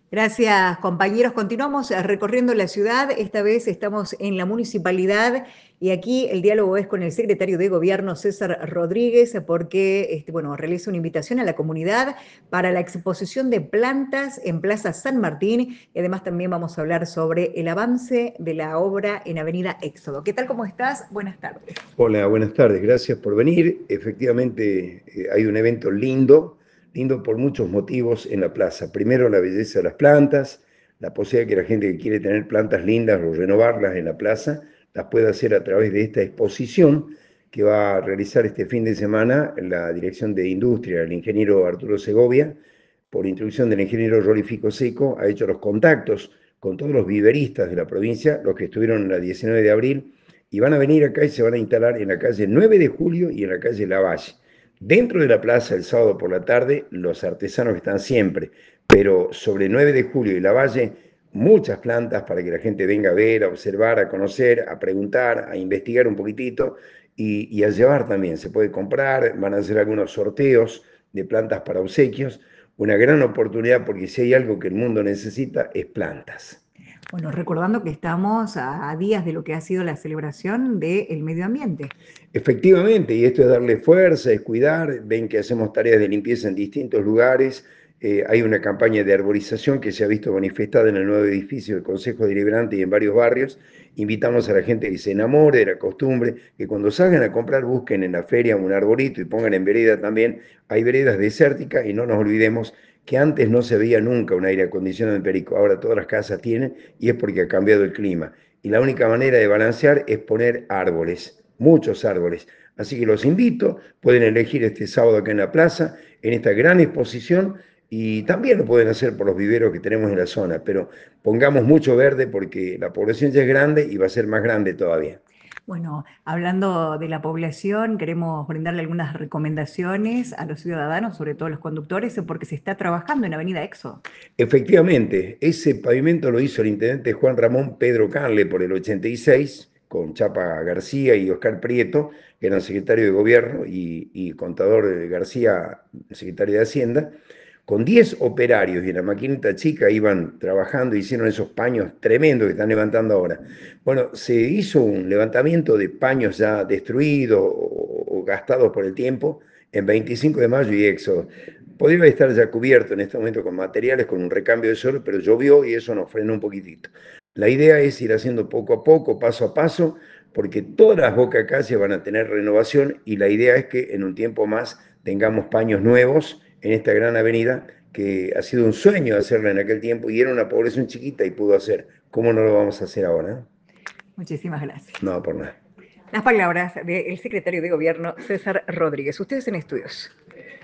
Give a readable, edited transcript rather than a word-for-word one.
Gracias, compañeros. Continuamos recorriendo la ciudad. Esta vez estamos en la municipalidad y aquí el diálogo es con el secretario de Gobierno, César Rodríguez, porque bueno, realiza una invitación a la comunidad para la exposición de plantas en Plaza San Martín y además también vamos a hablar sobre el avance de la obra en Avenida Éxodo. ¿Qué tal? ¿Cómo estás? Buenas tardes. Hola, buenas tardes, gracias por venir. Efectivamente, hay un evento lindo, lindo por muchos motivos en la plaza. Primero, la belleza de las plantas, la posibilidad que la gente que quiere tener plantas lindas o renovarlas en la plaza, las pueda hacer a través de esta exposición que va a realizar este fin de semana la Dirección de Industria, el ingeniero Arturo Segovia, por instrucción del ingeniero Rolly Fico Seco, ha hecho los contactos con todos los viveristas de la provincia, los que estuvieron la 19 de abril, y van a venir acá y se van a instalar en la calle 9 de Julio y en la calle Lavalle. Dentro de la plaza, el sábado por la tarde, los artesanos están siempre, pero sobre 9 de Julio y Lavalle, muchas plantas para que la gente venga a ver, a observar, a conocer, a preguntar, a investigar un poquitito y a llevar también. Se puede comprar, van a hacer algunos sorteos de plantas para obsequios. Una gran oportunidad porque si hay algo que el mundo necesita es plantas. Bueno, recordando que estamos a días de lo que ha sido la celebración del medio ambiente. Efectivamente, y esto es darle fuerza, es cuidar, ven que hacemos tareas de limpieza en distintos lugares, hay una campaña de arborización que se ha visto manifestada en el nuevo edificio del Consejo Deliberante y en varios barrios. Invitamos a la gente que se enamore de la costumbre, que cuando salgan a comprar busquen en la feria un arbolito y pongan en vereda también. Hay veredas desérticas y no nos olvidemos que antes no se veía nunca un aire acondicionado en Perico, ahora todas las casas tienen y es porque ha cambiado el clima. Y la única manera de balancear es poner árboles, muchos árboles. Así que los invito, pueden elegir este sábado acá en la plaza, en esta gran exposición, y también lo pueden hacer por los viveros que tenemos en la zona, pero pongamos mucho verde porque la población ya es grande y va a ser más grande todavía. Bueno, hablando de la población, queremos brindarle algunas recomendaciones a los ciudadanos, sobre todo a los conductores, porque se está trabajando en Avenida Éxodo. Efectivamente, ese pavimento lo hizo el intendente Juan Ramón Pedro Canle por el 86, con Chapa García y Oscar Prieto, que eran secretario de Gobierno, y contador García, secretario de Hacienda, con 10 operarios y en la maquinita chica iban trabajando, hicieron esos paños tremendos que están levantando ahora. Bueno, se hizo un levantamiento de paños ya destruidos o gastados por el tiempo en 25 de mayo y Éxodo. Podría estar ya cubierto en este momento con materiales, con un recambio de suelo, pero llovió y eso nos frenó un poquitito. La idea es ir haciendo poco a poco, paso a paso, porque todas las Boca Acacias van a tener renovación y la idea es que en un tiempo más tengamos paños nuevos en esta gran avenida que ha sido un sueño hacerla en aquel tiempo y era una población chiquita y pudo hacer. ¿Cómo no lo vamos a hacer ahora? Muchísimas gracias. No, por nada. Las palabras del secretario de Gobierno, César Rodríguez. Ustedes en estudios.